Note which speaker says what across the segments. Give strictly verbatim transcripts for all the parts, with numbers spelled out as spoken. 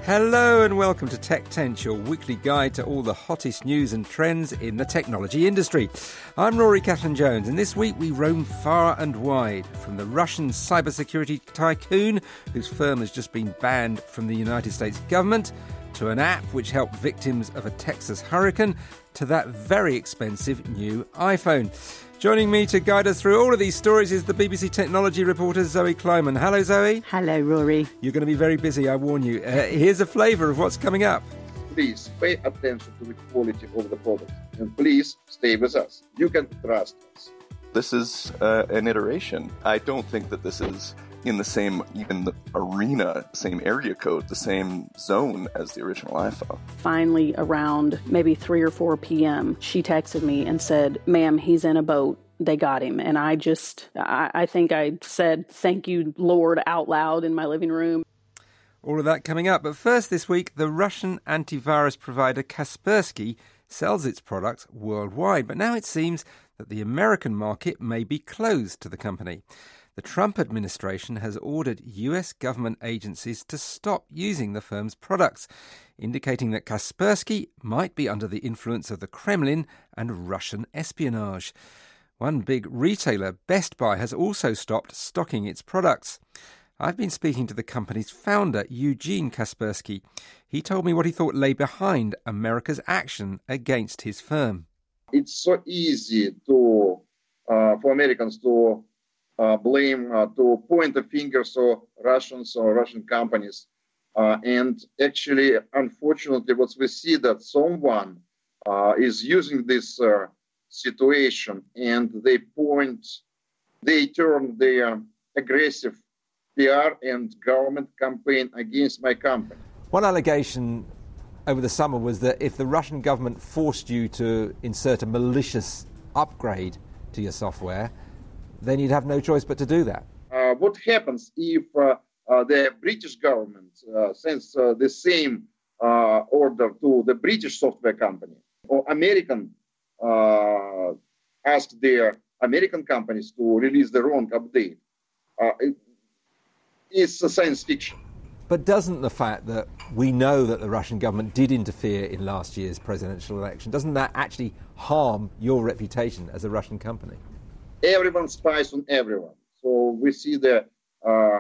Speaker 1: Hello and welcome to Tech Tense, your weekly guide to all the hottest news and trends in the technology industry. I'm Rory Catherine-Jones, and this week we roam far and wide, from the Russian cybersecurity tycoon, whose firm has just been banned from the United States government, to an app which helped victims of a Texas hurricane, to that very expensive new iPhone. Joining me to guide us through all of these stories is the B B C technology reporter Zoe Kleiman. Hello, Zoe.
Speaker 2: Hello, Rory.
Speaker 1: You're going to be very busy, I warn you. Uh, here's a flavour of what's coming up.
Speaker 3: Please pay attention to the quality of the product, and please stay with us. You can trust us.
Speaker 4: This is uh, an iteration. I don't think that this is in the same, even the arena, same area code, the same zone as the original iPhone.
Speaker 2: Finally, around maybe three or four p.m., she texted me and said, "Ma'am, he's in a boat. They got him." And I just, I, I think I said, "Thank you, Lord," out loud in my living room.
Speaker 1: All of that coming up. But first this week, the Russian antivirus provider Kaspersky sells its products worldwide. But now it seems that the American market may be closed to the company. The Trump administration has ordered U S government agencies to stop using the firm's products, indicating that Kaspersky might be under the influence of the Kremlin and Russian espionage. One big retailer, Best Buy, has also stopped stocking its products. I've been speaking to the company's founder, Eugene Kaspersky. He told me what he thought lay behind America's action against his firm.
Speaker 3: It's so easy to uh, for Americans to uh, blame, uh, to point the fingers at Russians or Russian companies. Uh, and actually, unfortunately, what we see that someone uh, is using this uh, situation and they point, they turn their aggressive P R and government campaign against my company.
Speaker 1: One allegation over the summer was that if the Russian government forced you to insert a malicious upgrade to your software, then you'd have no choice but to do that.
Speaker 3: Uh, what happens if uh, uh, the British government uh, sends uh, the same uh, order to the British software company, or American uh, ask their American companies to release the wrong update? Uh, it, it's a science fiction.
Speaker 1: But doesn't the fact that we know that the Russian government did interfere in last year's presidential election, doesn't that actually harm your reputation as a Russian company?
Speaker 3: Everyone spies on everyone. So we see the, uh,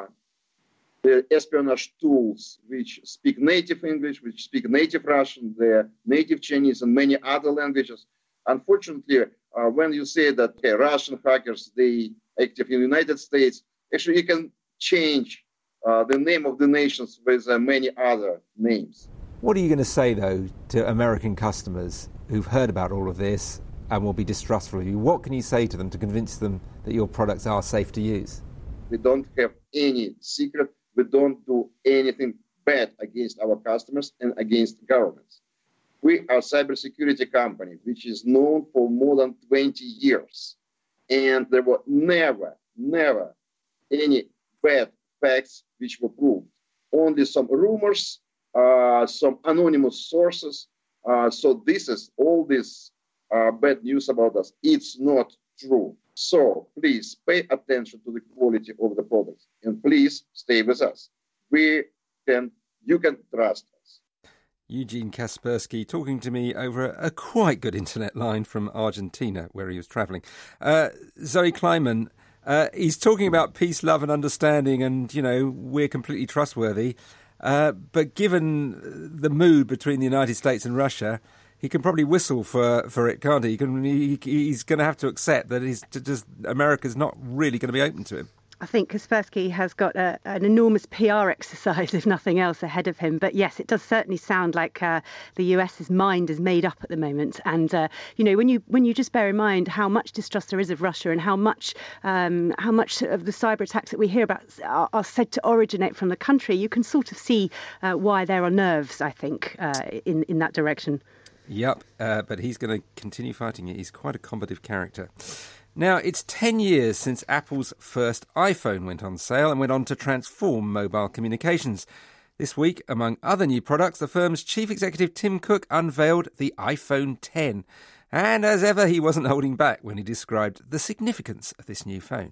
Speaker 3: the espionage tools which speak native English, which speak native Russian, the native Chinese, and many other languages. Unfortunately, uh, when you say that okay, Russian hackers, they active in the United States, actually you can change Uh, the name of the nations with uh, many other names.
Speaker 1: What are you going to say, though, to American customers who've heard about all of this and will be distrustful of you? What can you say to them to convince them that your products are safe to use?
Speaker 3: We don't have any secret. We don't do anything bad against our customers and against governments. We are a cybersecurity company which is known for more than twenty years. And there were never, never any bad facts which were proved. Only some rumors, uh, some anonymous sources. Uh, so this is all this uh, bad news about us. It's not true. So please pay attention to the quality of the products and please stay with us. We can, you can trust us.
Speaker 1: Eugene Kaspersky talking to me over a, a quite good internet line from Argentina, where he was travelling. Uh, Zoe Kleiman, Uh, he's talking about peace, love and understanding and, you know, we're completely trustworthy. Uh, but given the mood between the United States and Russia, he can probably whistle for, for it, can't he? he, can, he he's going to have to accept that he's just America's not really going to be open to him.
Speaker 5: I think Kaspersky has got a, an enormous P R exercise, if nothing else, ahead of him. But yes, it does certainly sound like uh, the US's mind is made up at the moment. And, uh, you know, when you when you just bear in mind how much distrust there is of Russia and how much um, how much of the cyber attacks that we hear about are, are said to originate from the country, you can sort of see uh, why there are nerves, I think, uh, in, in that direction.
Speaker 1: Yep, uh, but he's going to continue fighting it. He's quite a combative character. Now, it's ten years since Apple's first iPhone went on sale and went on to transform mobile communications. This week, among other new products, the firm's chief executive Tim Cook unveiled the iPhone ten. And as ever, he wasn't holding back when he described the significance of this new phone.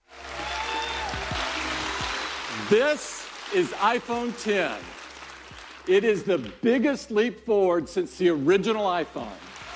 Speaker 6: This is iPhone ten. It is the biggest leap forward since the original iPhone.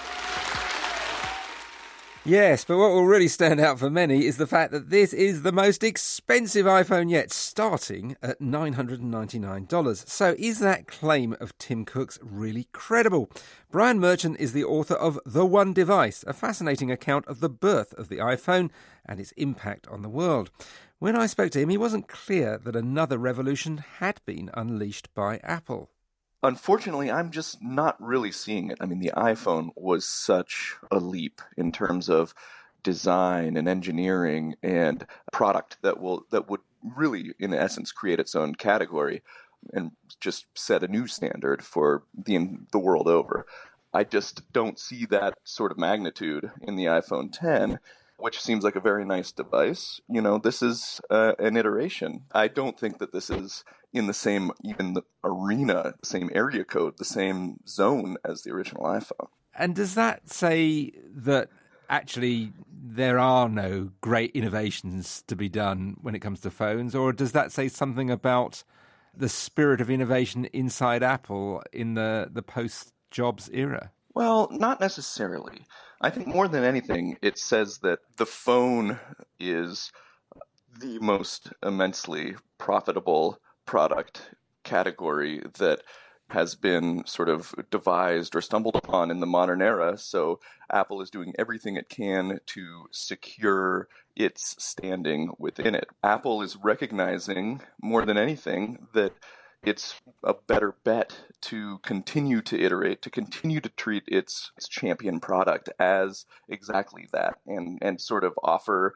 Speaker 1: Yes, but what will really stand out for many is the fact that this is the most expensive iPhone yet, starting at nine hundred ninety-nine dollars. So is that claim of Tim Cook's really credible? Brian Merchant is the author of The One Device, a fascinating account of the birth of the iPhone and its impact on the world. When I spoke to him, he wasn't clear that another revolution had been unleashed by Apple.
Speaker 4: Unfortunately, I'm just not really seeing it. I mean, the iPhone was such a leap in terms of design and engineering and product that will that would really, in essence, create its own category and just set a new standard for the the world over. I just don't see that sort of magnitude in the iPhone ten, which seems like a very nice device. You know, this is uh, an iteration. I don't think that this is in the same even the arena, the same area code, the same zone as the original iPhone.
Speaker 1: And does that say that actually there are no great innovations to be done when it comes to phones, or does that say something about the spirit of innovation inside Apple in the, the post-Jobs era?
Speaker 4: Well, not necessarily. I think more than anything, it says that the phone is the most immensely profitable product category that has been sort of devised or stumbled upon in the modern era. So Apple is doing everything it can to secure its standing within it. Apple is recognizing more than anything that it's a better bet to continue to iterate, to continue to treat its, its champion product as exactly that, and, and sort of offer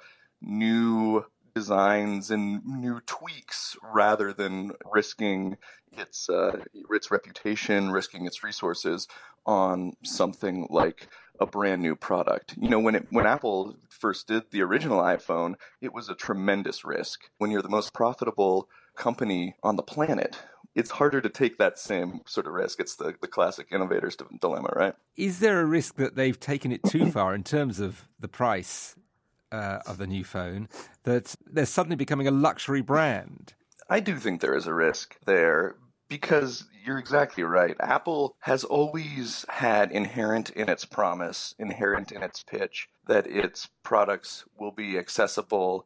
Speaker 4: new designs and new tweaks rather than risking its uh, its reputation, risking its resources on something like a brand new product. You know, when it when Apple first did the original iPhone, it was a tremendous risk. When you're the most profitable company on the planet, it's harder to take that same sort of risk. It's the, the classic innovator's dilemma, right?
Speaker 1: Is there a risk that they've taken it too far in terms of the price uh, of the new phone, that they're suddenly becoming a luxury brand?
Speaker 4: I do think there is a risk there, because you're exactly right. Apple has always had inherent in its promise, inherent in its pitch, that its products will be accessible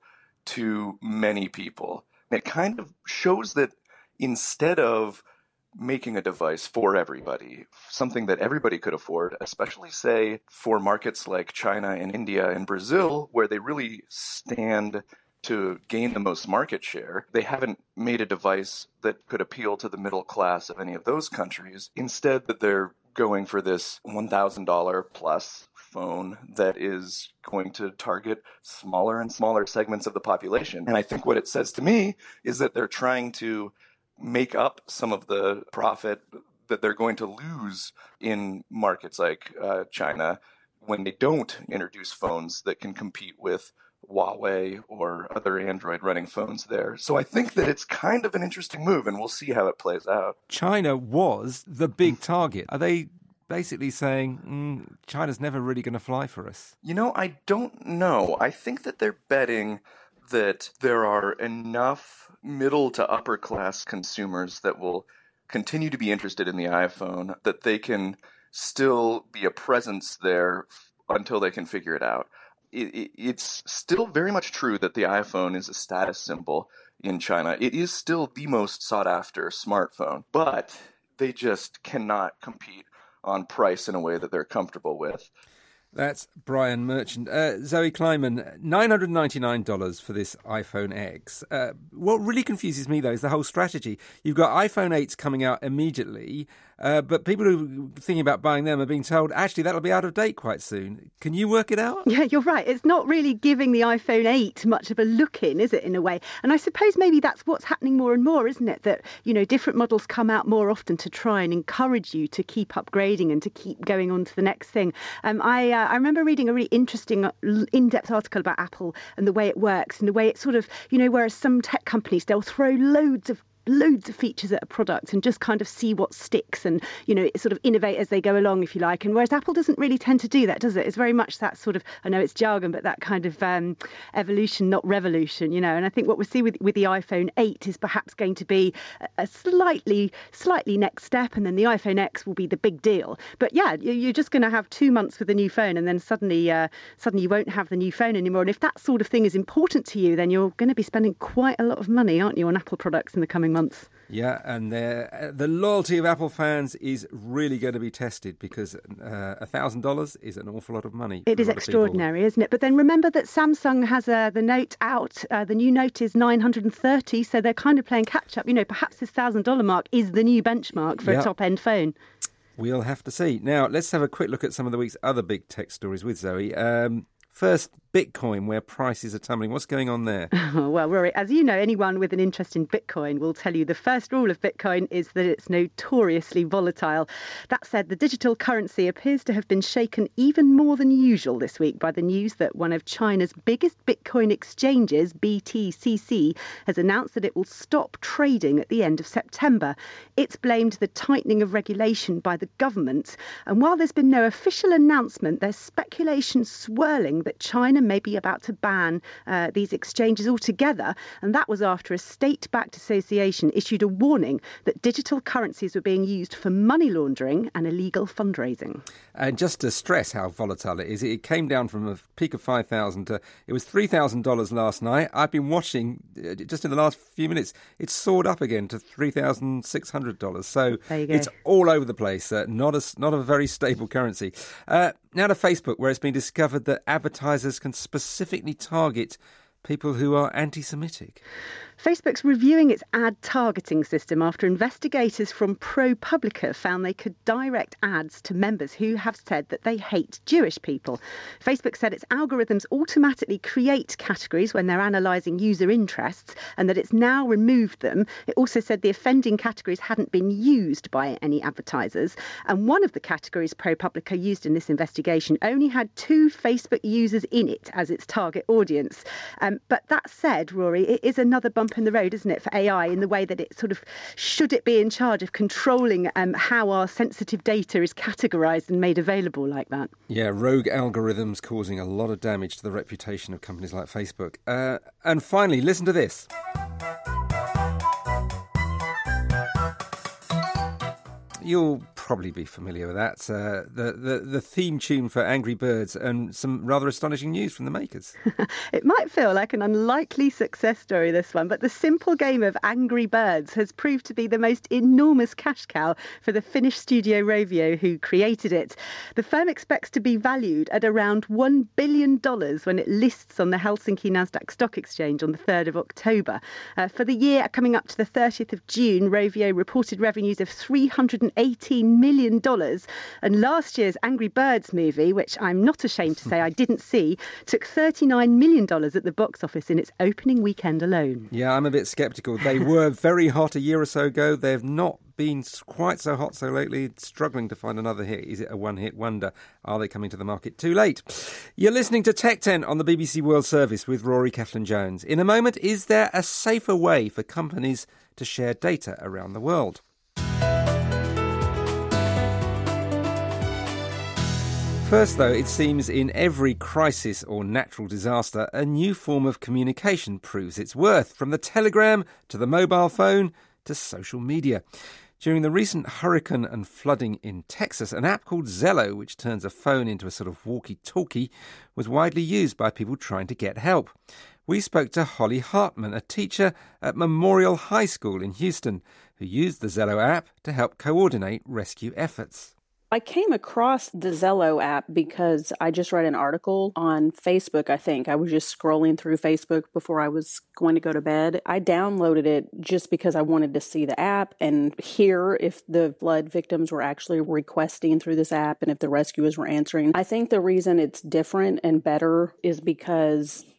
Speaker 4: to many people. It kind of shows that instead of making a device for everybody, something that everybody could afford, especially, say, for markets like China and India and Brazil, where they really stand to gain the most market share, they haven't made a device that could appeal to the middle class of any of those countries. Instead, that they're going for this one thousand dollars plus phone that is going to target smaller and smaller segments of the population. And I think what it says to me is that they're trying to make up some of the profit that they're going to lose in markets like uh, China when they don't introduce phones that can compete with Huawei or other Android running phones there. So I think that it's kind of an interesting move, and we'll see how it plays out.
Speaker 1: China was the big target. Are they basically saying mm, China's never really going to fly for us?
Speaker 4: You know, I don't know. I think that they're betting that there are enough middle to upper class consumers that will continue to be interested in the iPhone, that they can still be a presence there until they can figure it out. It, it, it's still very much true that the iPhone is a status symbol in China. It is still the most sought after smartphone, but they just cannot compete on price in a way that they're comfortable with.
Speaker 1: That's Brian Merchant. Uh, Zoe Kleiman, nine hundred ninety-nine dollars for this iPhone X. Uh, what really confuses me, though, is the whole strategy. You've got iPhone eights coming out immediately, uh, but people who are thinking about buying them are being told, actually, that'll be out of date quite soon. Can you work it out?
Speaker 5: Yeah, you're right. It's not really giving the iPhone eight much of a look in, is it, in a way? And I suppose maybe that's what's happening more and more, isn't it? That, you know, different models come out more often to try and encourage you to keep upgrading and to keep going on to the next thing. Um, I uh, I remember reading a really interesting in-depth article about Apple and the way it works and the way it sort of, you know, whereas some tech companies, they'll throw loads of loads of features at a product and just kind of see what sticks and, you know, sort of innovate as they go along, if you like. And whereas Apple doesn't really tend to do that, does it? It's very much that sort of, I know it's jargon, but that kind of um, evolution, not revolution, you know. And I think what we see with, with the iPhone eight is perhaps going to be a slightly, slightly next step, and then the iPhone X will be the big deal. But yeah, you're just going to have two months with a new phone, and then suddenly, uh, suddenly you won't have the new phone anymore. And if that sort of thing is important to you, then you're going to be spending quite a lot of money, aren't you, on Apple products in the coming months?
Speaker 1: Yeah, and uh, the loyalty of Apple fans is really going to be tested because uh, one thousand dollars is an awful lot of money.
Speaker 5: It is extraordinary, isn't it? But then remember that Samsung has uh, the Note out. Uh, the new Note is nine hundred thirty, so they're kind of playing catch-up. You know, perhaps this one thousand dollars mark is the new benchmark for yep. a top-end phone. We'll
Speaker 1: have to see. Now, let's have a quick look at some of the week's other big tech stories with Zoe. Um, First, Bitcoin, where prices are tumbling. What's going on there?
Speaker 5: Well, Rory, as you know, anyone with an interest in Bitcoin will tell you the first rule of Bitcoin is that it's notoriously volatile. That said, the digital currency appears to have been shaken even more than usual this week by the news that one of China's biggest Bitcoin exchanges, B T C C, has announced that it will stop trading at the end of September. It's blamed the tightening of regulation by the government. And while there's been no official announcement, there's speculation swirling that China may be about to ban uh, these exchanges altogether. And that was after a state-backed association issued a warning that digital currencies were being used for money laundering and illegal fundraising.
Speaker 1: And just to stress how volatile it is, it came down from a peak of five thousand dollars to, it was three thousand dollars last night. I've been watching, uh, just in the last few minutes, it's soared up again to three thousand six hundred dollars. So it's all over the place, uh, not, a, not a very stable currency. Uh, now to Facebook, where it's been discovered that advertisers can specifically target people who are anti-Semitic.
Speaker 5: Facebook's reviewing its ad targeting system after investigators from ProPublica found they could direct ads to members who have said that they hate Jewish people. Facebook said its algorithms automatically create categories when they're analysing user interests and that it's now removed them. It also said the offending categories hadn't been used by any advertisers. And one of the categories ProPublica used in this investigation only had two Facebook users in it as its target audience. Um, but that said, Rory, it is another bump in the road, isn't it, for A I in the way that it sort of, should it be in charge of controlling um, how our sensitive data is categorised and made available like that?
Speaker 1: Yeah, rogue algorithms causing a lot of damage to the reputation of companies like Facebook. Uh, and finally, listen to this. You'll probably be familiar with that. Uh, the, the the theme tune for Angry Birds, and some rather astonishing news from the makers.
Speaker 5: It might feel like an unlikely success story, this one, but the simple game of Angry Birds has proved to be the most enormous cash cow for the Finnish studio Rovio, who created it. The firm expects to be valued at around one billion dollars when it lists on the Helsinki Nasdaq Stock Exchange on the third of October. Uh, for the year coming up to the thirtieth of June, Rovio reported revenues of three hundred eighteen million dollars. And last year's Angry Birds movie, which I'm not ashamed to say I didn't see, took thirty-nine million dollars at the box office in its opening weekend alone.
Speaker 1: Yeah, I'm a bit sceptical. They were very hot a year or so ago. They've not been quite so hot so lately, struggling to find another hit. Is it a one-hit wonder? Are they coming to the market too late? You're listening to Tech ten on the B B C World Service with Rory Cellan-Jones. In a moment, is there a safer way for companies to share data around the world? First, though, it seems in every crisis or natural disaster, a new form of communication proves its worth, from the telegram to the mobile phone to social media. During the recent hurricane and flooding in Texas, an app called Zello, which turns a phone into a sort of walkie-talkie, was widely used by people trying to get help. We spoke to Holly Hartman, a teacher at Memorial High School in Houston, who used the Zello app to help coordinate rescue efforts.
Speaker 2: I came across the Zello app because I just read an article on Facebook, I think. I was just scrolling through Facebook before I was going to go to bed. I downloaded it just because I wanted to see the app and hear if the flood victims were actually requesting through this app and if the rescuers were answering. I think the reason it's different and better is because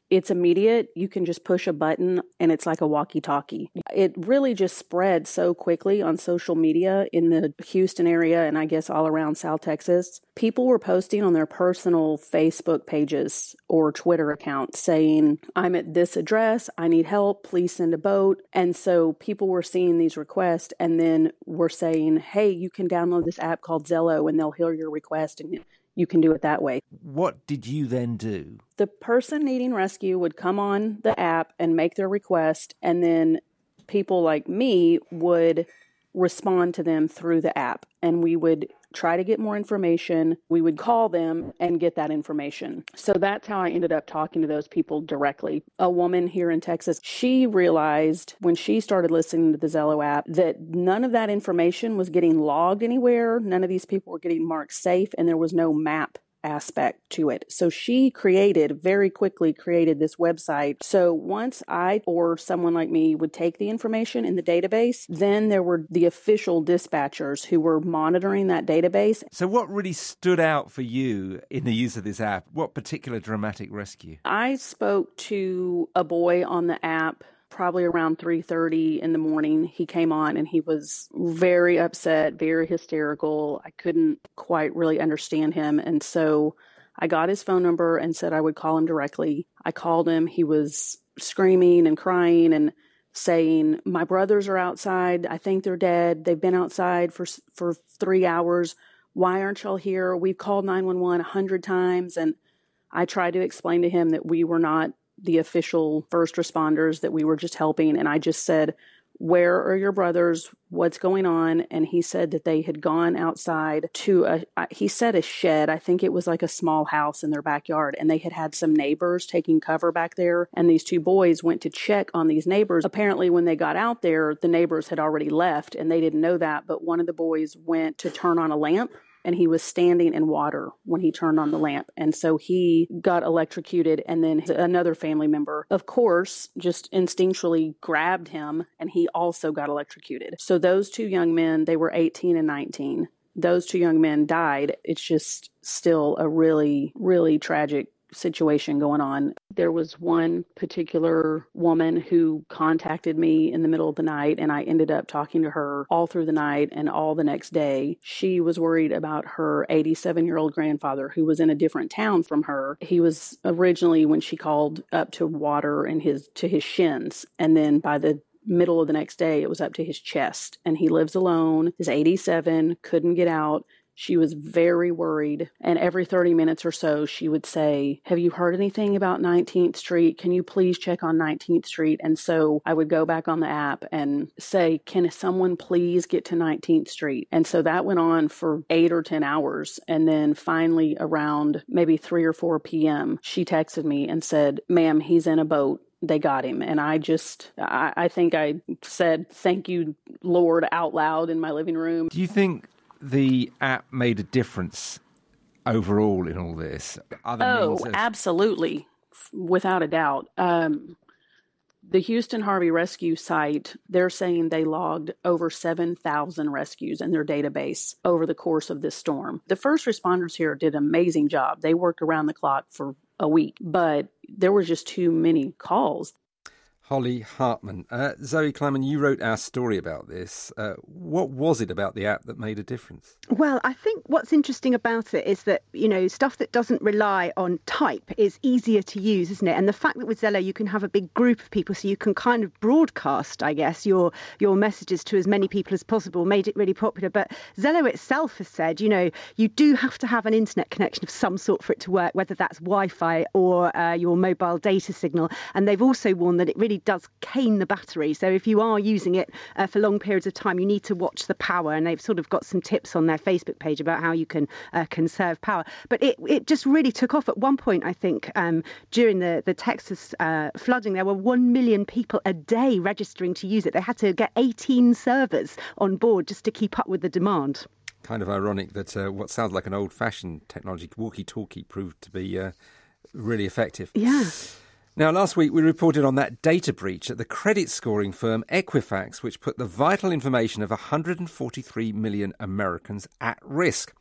Speaker 2: It's immediate. You can just push a button and it's like a walkie-talkie. It really just spread so quickly on social media in the Houston area and I guess all around South Texas. People were posting on their personal Facebook pages or Twitter accounts saying, I'm at this address, I need help, please send a boat. And so people were seeing these requests and then were saying, hey, you can download this app called Zello and they'll hear your request and you can do it that way.
Speaker 1: What did you then do?
Speaker 2: The person needing rescue would come on the app and make their request, and then people like me would respond to them through the app, and we would try to get more information. We would call them and get that information. So that's how I ended up talking to those people directly. A woman here in Texas, she realized when she started listening to the Zello app that none of that information was getting logged anywhere. None of these people were getting marked safe, and there was no map aspect to it. So she created, very quickly created this website. So once I or someone like me would take the information in the database, then there were the official dispatchers who were monitoring that database.
Speaker 1: So what really stood out for you in the use of this app? What particular dramatic rescue?
Speaker 2: I spoke to a boy on the app probably around three thirty in the morning. He came on and he was very upset, very hysterical. I couldn't quite really understand him. And so I got his phone number and said I would call him directly. I called him. He was screaming and crying and saying, my brothers are outside. I think they're dead. They've been outside for for three hours. Why aren't y'all here? We've called nine one one a hundred times. And I tried to explain to him that we were not the official first responders, that we were just helping. And I just said, where are your brothers? What's going on? And he said that they had gone outside to a, he said a shed. I think it was like a small house in their backyard. And they had had some neighbors taking cover back there. And these two boys went to check on these neighbors. Apparently when they got out there, the neighbors had already left and they didn't know that. But one of the boys went to turn on a lamp, and he was standing in water when he turned on the lamp. And so he got electrocuted. And then another family member, of course, just instinctually grabbed him, and he also got electrocuted. So those two young men, they were eighteen and nineteen. Those two young men died. It's just still a really, really tragic situation going on. There was one particular woman who contacted me in the middle of the night, and I ended up talking to her all through the night and all the next day. She was worried about her eighty-seven-year-old grandfather who was in a different town from her. He was originally, when she called, up to water in his to his shins, and then by the middle of the next day, it was up to his chest. And he lives alone, is eighty-seven, couldn't get out. She was very worried, and every thirty minutes or so, she would say, have you heard anything about nineteenth Street? Can you please check on nineteenth Street? And so I would go back on the app and say, can someone please get to nineteenth Street? And so that went on for eight or ten hours. And then finally around maybe three or four p.m., she texted me and said, ma'am, he's in a boat. They got him. And I just, I, I think I said, thank you, Lord, out loud in my living room.
Speaker 1: Do you think the app made a difference overall in all this? Other
Speaker 2: oh,
Speaker 1: means of...
Speaker 2: absolutely. Without a doubt. Um, the Houston Harvey Rescue site, they're saying they logged over seven thousand rescues in their database over the course of this storm. The first responders here did an amazing job. They worked around the clock for a week, but there were just too many calls.
Speaker 1: Holly Hartman. Uh, Zoe Kleiman, you wrote our story about this. Uh, what was it about the app that made a difference?
Speaker 5: Well, I think what's interesting about it is that, you know, stuff that doesn't rely on type is easier to use, isn't it? And the fact that with Zello you can have a big group of people, so you can kind of broadcast, I guess, your your messages to as many people as possible made it really popular. But Zello itself has said, you know, you do have to have an internet connection of some sort for it to work, whether that's Wi-Fi or uh, your mobile data signal. And they've also warned that it really does cane the battery. So if you are using it uh, for long periods of time, you need to watch the power. And they've sort of got some tips on their Facebook page about how you can uh, conserve power. But it, it just really took off. At one point, I think, um, during the, the Texas uh, flooding, there were one million people a day registering to use it. They had to get eighteen servers on board just to keep up with the demand.
Speaker 1: Kind of ironic that uh, what sounds like an old-fashioned technology, walkie-talkie, proved to be uh, really effective.
Speaker 5: Yeah.
Speaker 1: Now, last week we reported on that data breach at the credit scoring firm Equifax, which put the vital information of one hundred forty-three million Americans at risk.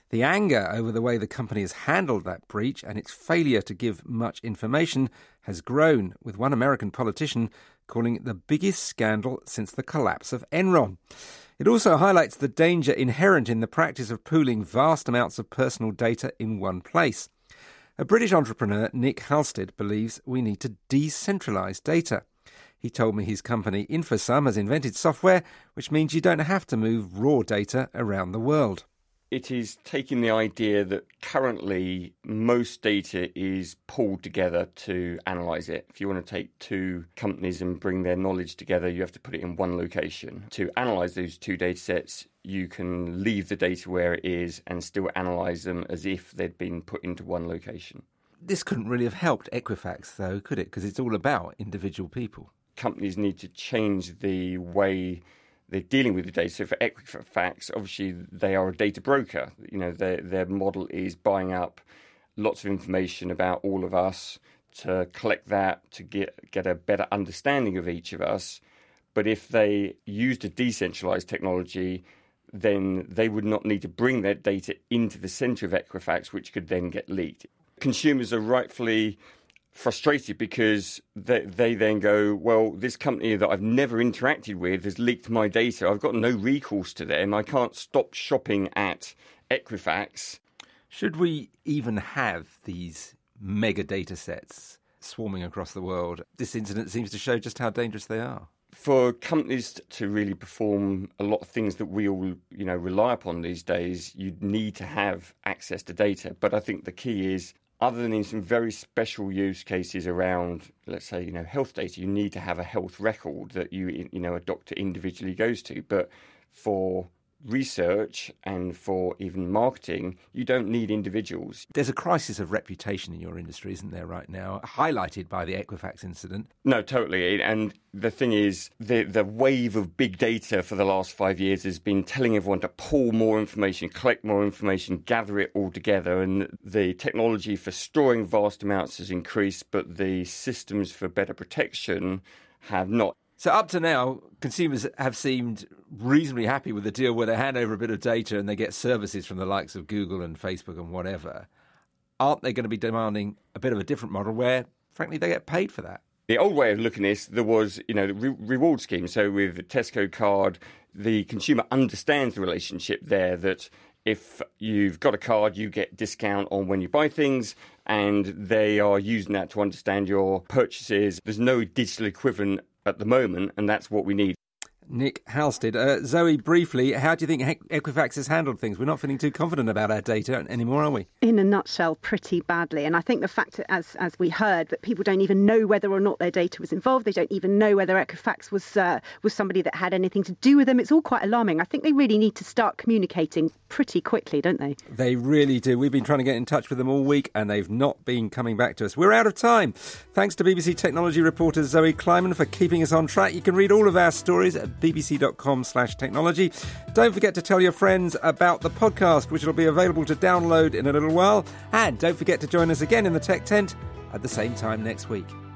Speaker 1: The anger over the way the company has handled that breach and its failure to give much information has grown, with one American politician calling it the biggest scandal since the collapse of Enron. It also highlights the danger inherent in the practice of pooling vast amounts of personal data in one place. A British entrepreneur, Nick Halstead, believes we need to decentralise data. He told me his company Infosum has invented software which means you don't have to move raw data around the world.
Speaker 7: It is taking the idea that currently most data is pulled together to analyse it. If you want to take two companies and bring their knowledge together, you have to put it in one location. To analyse those two data sets, you can leave the data where it is and still analyse them as if they'd been put into one location.
Speaker 1: This couldn't really have helped Equifax, though, could it? Because it's all about individual people.
Speaker 7: Companies need to change the way they're dealing with the data. So for Equifax, obviously, they are a data broker. You know, their their model is buying up lots of information about all of us to collect that, to get get a better understanding of each of us. But if they used a decentralized technology, then they would not need to bring their data into the center of Equifax, which could then get leaked. Consumers are rightfully frustrated because they, they then go, well, this company that I've never interacted with has leaked my data. I've got no recourse to them. I can't stop shopping at Equifax.
Speaker 1: Should we even have these mega data sets swarming across the world? This incident seems to show just how dangerous they are.
Speaker 7: For companies to really perform a lot of things that we all, you know, rely upon these days, you need to have access to data. But I think the key is, other than in some very special use cases around, let's say, you know, health data, you need to have a health record that you, you know, a doctor individually goes to. But for research and for even marketing, you don't need individuals.
Speaker 1: There's a crisis of reputation in your industry, isn't there, right now, highlighted by the Equifax incident?
Speaker 7: No, totally. And the thing is, the the wave of big data for the last five years has been telling everyone to pull more information, collect more information, gather it all together. And the technology for storing vast amounts has increased, but the systems for better protection have not.
Speaker 1: So up to now, consumers have seemed reasonably happy with the deal where they hand over a bit of data and they get services from the likes of Google and Facebook and whatever. Aren't they going to be demanding a bit of a different model where, frankly, they get paid for that?
Speaker 7: The old way of looking at this, there was, you know, the re- reward scheme. So with the Tesco card, the consumer understands the relationship there, that if you've got a card, you get discount on when you buy things, and they are using that to understand your purchases. There's no digital equivalent at the moment, and that's what we need.
Speaker 1: Nick Halstead. Uh, Zoe, briefly, how do you think Equifax has handled things? We're not feeling too confident about our data anymore, are we?
Speaker 5: In a nutshell, pretty badly. And I think the fact that, as as we heard, that people don't even know whether or not their data was involved. They don't even know whether Equifax was uh, was somebody that had anything to do with them. It's all quite alarming. I think they really need to start communicating pretty quickly, don't they?
Speaker 1: They really do. We've been trying to get in touch with them all week, and they've not been coming back to us. We're out of time. Thanks to B B C technology reporter Zoe Kleiman for keeping us on track. You can read all of our stories at bbc.com slash technology. Don't forget to tell your friends about the podcast, which will be available to download in a little while. And don't forget to join us again in the Tech Tent at the same time next week.